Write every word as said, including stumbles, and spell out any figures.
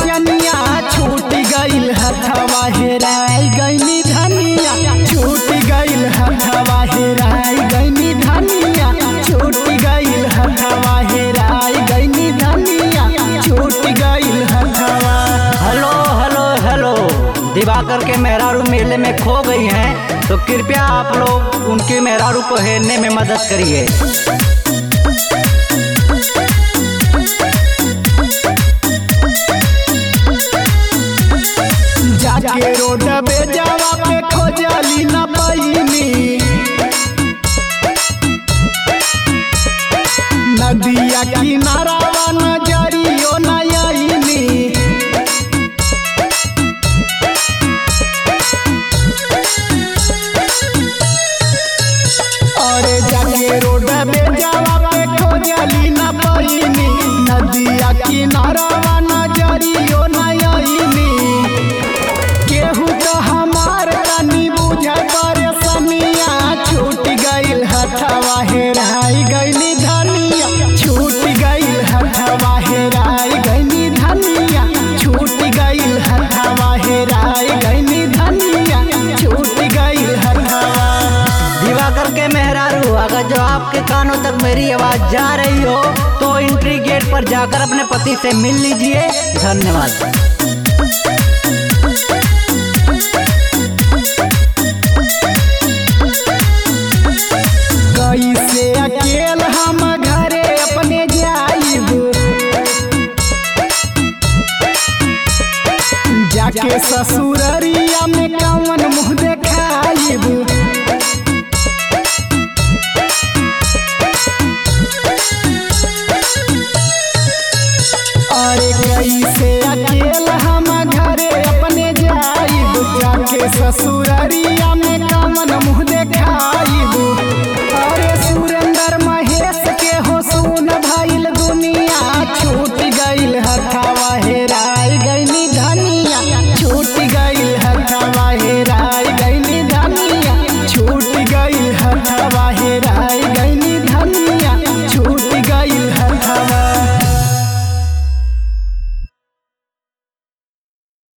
चनिया छूट गइल हथवा हेराई गइनी धनिया छूट गइल हथवा हेराई गइनी धनिया छूट गइल हथवा हेराई गइनी धनिया छूट गइल हथवा। हेलो हेलो हेलो दिवाकर के मेहरारू मेले में खो गई हैं, तो कृपया आप लोग उनके मेहरारू को हेरने में मदद करिए। जाके रोड पे जावा पे खोजली न पैनी नदिया किनारा नजरियो न आईनी अरे जाके रोड पे जावा पे खोजली न पैनी नदिया किनारा नजरियो न आईनी केहू तो हमार तनी बुझे परेशानिया छूट गइल हथवा हेराई गइनी धनिया छूट गइल हथवा हेराई गइनी धनिया छूट गइल हथवा हेराई गइनी धनिया छूट गइल हथवा। दिवाकर के मेहरारू, अगर जो आपके कानों तक मेरी आवाज जा रही हो तो एंट्री गेट पर जाकर अपने पति से मिल लीजिए। धन्यवाद। कैसे अकेल हम घरे अपने जाइब जाके ससुररिया में कवन